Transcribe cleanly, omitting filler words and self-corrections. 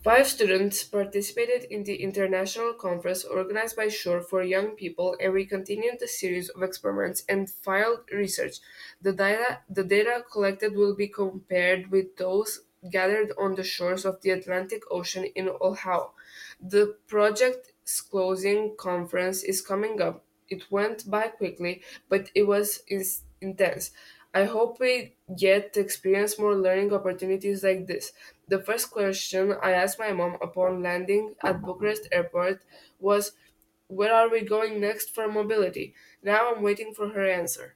Five students participated in the international conference organized by Shore for young people, and we continued the series of experiments and field research. The data collected will be compared with those gathered on the shores of the Atlantic Ocean in Ohio. The project's closing conference is coming up. It went by quickly, but it was intense. I hope we get to experience more learning opportunities like this. The first question I asked my mom upon landing at Bucharest airport was, where are we going next for mobility? Now I'm waiting for her answer.